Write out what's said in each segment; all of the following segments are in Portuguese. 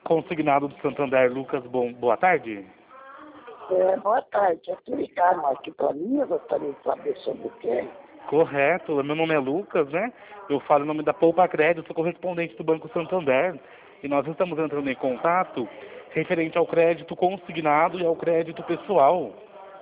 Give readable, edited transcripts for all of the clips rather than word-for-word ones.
consignado do Santander, Lucas. Boa tarde. Boa tarde. Aqui ligaram aqui para mim, eu gostaria de saber sobre o quê? Correto. Meu nome é Lucas, né? Eu falo em nome da Poupa Crédito, sou correspondente do Banco Santander. E nós estamos entrando em contato referente ao crédito consignado e ao crédito pessoal.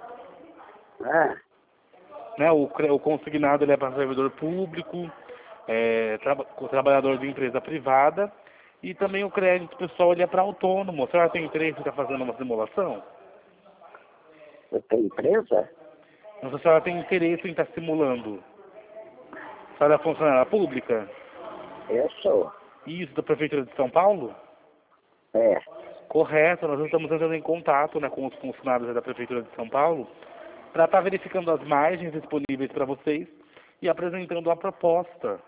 Né? O consignado ele é para servidor público, trabalhador de empresa privada, e também o crédito pessoal ele é para autônomo. A senhora tem interesse em estar fazendo uma simulação? Você tem empresa? Mas a senhora tem interesse em estar simulando? A senhora é funcionária pública? Eu sou. Isso, da Prefeitura de São Paulo? É. Correto, nós estamos entrando em contato, né, com os funcionários da Prefeitura de São Paulo para estar verificando as margens disponíveis para vocês e apresentando a proposta.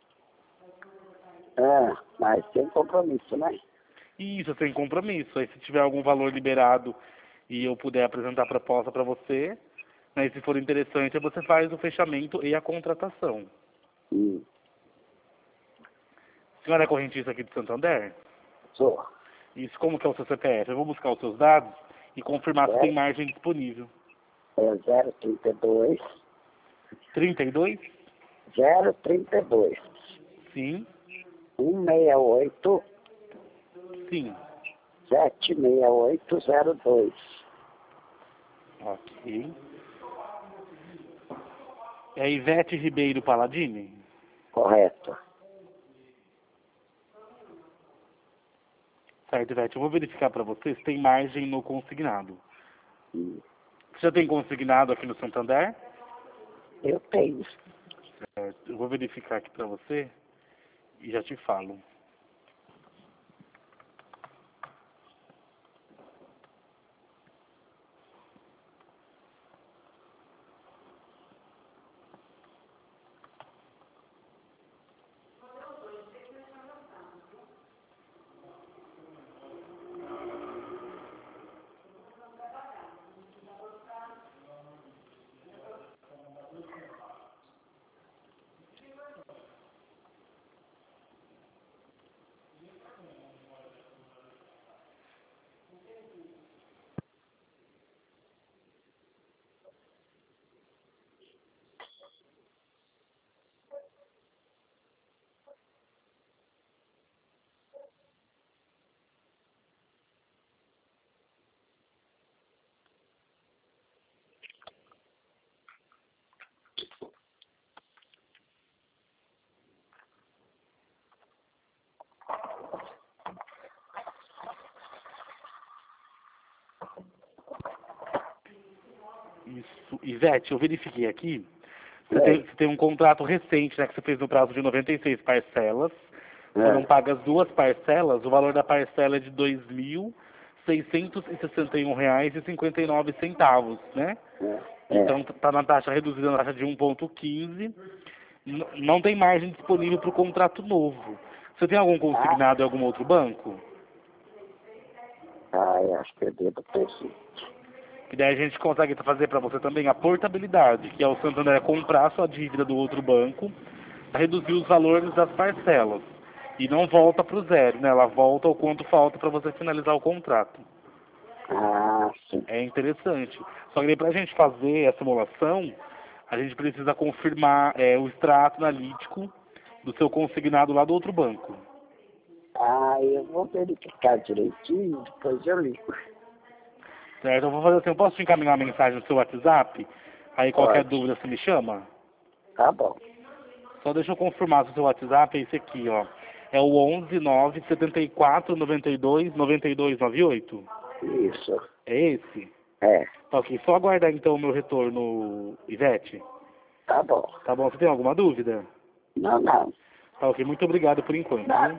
Mas sem compromisso, né? Isso, sem compromisso. Aí se tiver algum valor liberado e eu puder apresentar a proposta para você, né, e se for interessante, você faz o fechamento e a contratação. A senhora é correntista aqui de Santander? Sou. Isso, como que é o seu CPF? Eu vou buscar os seus dados e confirmar se tem margem disponível. É 032. 32? 032. Sim. 168. Sim. 76802. Ok. É Ivete Ribeiro Paladini? Correto. Certo, Ivete. Eu vou verificar para você se tem margem no consignado. Você já tem consignado aqui no Santander? Eu tenho. Certo. Eu vou verificar aqui para você e já te falo. Isso. Ivete, eu verifiquei aqui. Você tem um contrato recente, né, que você fez no prazo de 96 parcelas. Foram pagas 2 parcelas. O valor da parcela é de R$ 2.661,59, né? Então está na taxa reduzida, na taxa de 1,15. Não tem margem disponível para o contrato novo. Você tem algum consignado em algum outro banco? Eu acho que eu devo ter sim. Que daí a gente consegue fazer para você também a portabilidade, que é o Santander comprar sua dívida do outro banco, para reduzir os valores das parcelas. E não volta para o zero, né? Ela volta o quanto falta para você finalizar o contrato. Sim. É interessante. Só que para a gente fazer a simulação, a gente precisa confirmar o extrato analítico do seu consignado lá do outro banco. Eu vou verificar direitinho, depois eu ligo. Certo? Eu vou fazer assim, eu posso te encaminhar uma mensagem no seu WhatsApp? Aí qualquer dúvida você me chama? Tá bom. Só deixa eu confirmar se o seu WhatsApp é esse aqui, ó. É o 11 974 92 92 98? Isso. É esse? É. Tá ok. Só aguardar então o meu retorno, Ivete. Tá bom. Tá bom? Você tem alguma dúvida? Não. Tá ok. Muito obrigado por enquanto, viu?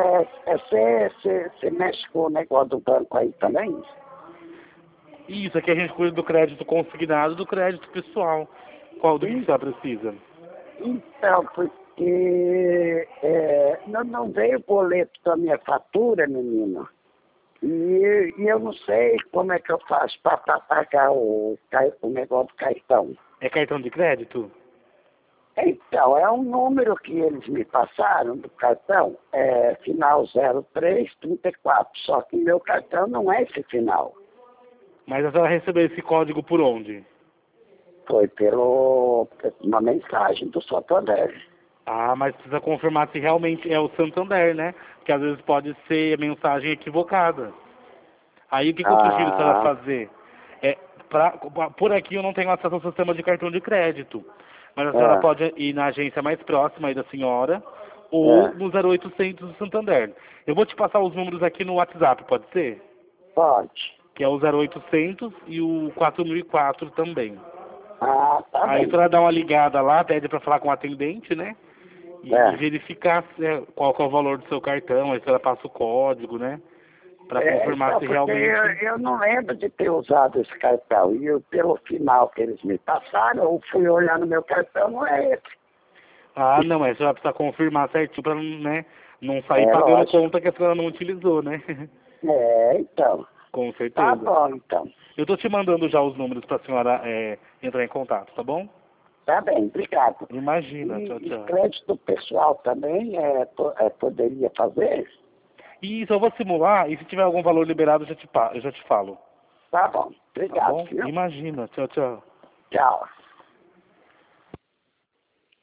Você mexe com o negócio do banco aí também? Isso, aqui a gente cuida do crédito consignado e do crédito pessoal. Qual do que você precisa? Então, porque não veio o boleto da minha fatura, menino. E eu não sei como é que eu faço para pagar o negócio do cartão. É cartão de crédito? Então, é um número que eles me passaram do cartão, final 0334, só que meu cartão não é esse final. Mas a senhora recebeu esse código por onde? Foi uma mensagem do Santander. Ah, mas precisa confirmar se realmente é o Santander, né? Porque às vezes pode ser mensagem equivocada. Aí o que eu sugiro a senhora Ah, fazer? Por aqui eu não tenho acesso ao sistema de cartão de crédito. Mas a senhora é, pode ir na agência mais próxima aí da senhora ou é, no 0800 do Santander. Eu vou te passar os números aqui no WhatsApp, pode ser? pode. Que é o 0800 e o 4004 também. Ah, tá Aí a bem. senhora dá uma ligada lá, pede para falar com o atendente, né? E É. verificar qual que é o valor do seu cartão, aí a senhora passa o código, né? Para confirmar Então, se porque realmente... eu não lembro de ter usado esse cartão. E pelo final que eles me passaram, eu fui olhar no meu cartão, não é esse. Ah, não, mas a senhora precisa confirmar certinho para né, não sair É pagando lógico. conta que a senhora não utilizou, né? Então. Com Tá certeza. bom, então. Eu tô te mandando já os números para a senhora entrar em contato, tá bom? Tá bem, obrigado. Imagina, tchau, E tchau. crédito pessoal também poderia fazer? E isso eu vou simular, e se tiver algum valor liberado eu já te falo, Tá bom, tá obrigado, bom? viu? Imagina, tchau, tchau. Tchau.